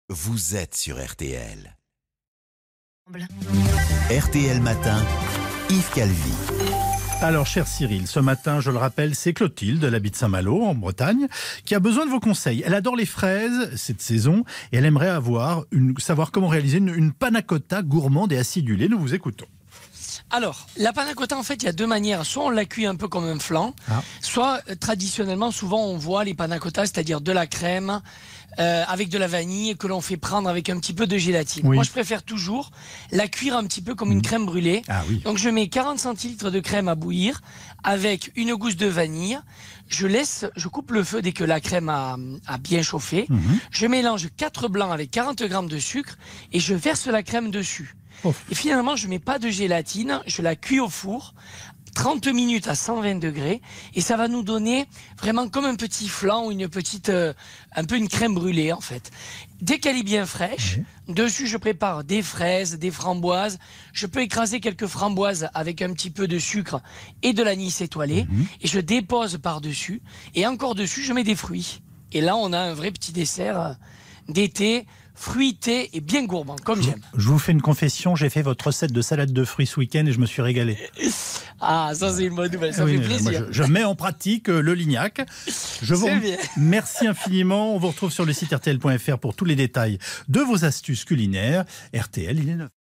Vous êtes sur RTL. RTL Matin, Yves Calvi. Alors, cher Cyril, ce matin, je le rappelle, c'est Clotilde, elle habite Saint-Malo, en Bretagne, qui a besoin de vos conseils. Elle adore les fraises cette saison et elle aimerait savoir comment réaliser une panna cotta gourmande et acidulée. Nous vous écoutons. Alors, la panna cotta, en fait, il y a deux manières. Soit on la cuit un peu comme un flan, soit traditionnellement, souvent, on voit les panna cotta, c'est-à-dire de la crème avec de la vanille que l'on fait prendre avec un petit peu de gélatine. Oui. Moi, je préfère toujours la cuire un petit peu comme une crème brûlée. Ah oui. Donc, je mets 40 centilitres de crème à bouillir avec une gousse de vanille. Je coupe le feu dès que la crème a bien chauffé. Je mélange 4 blancs avec 40 grammes de sucre et je verse la crème dessus. Et finalement, je mets pas de gélatine, je la cuis au four 30 minutes à 120 degrés et ça va nous donner vraiment comme un petit flan ou un peu une crème brûlée en fait. Dès qu'elle est bien fraîche, dessus je prépare des fraises, des framboises. Je peux écraser quelques framboises avec un petit peu de sucre et de l'anis étoilé et je dépose par-dessus et encore dessus je mets des fruits. Et là on a un vrai petit dessert d'été, fruité et bien gourmand, comme j'aime. Je vous fais une confession, j'ai fait votre recette de salade de fruits ce week-end et je me suis régalé. Ah, ça c'est une bonne nouvelle, ça fait plaisir. Moi, je mets en pratique le Lignac. Merci infiniment. On vous retrouve sur le site rtl.fr pour tous les détails de vos astuces culinaires. RTL, il est 9.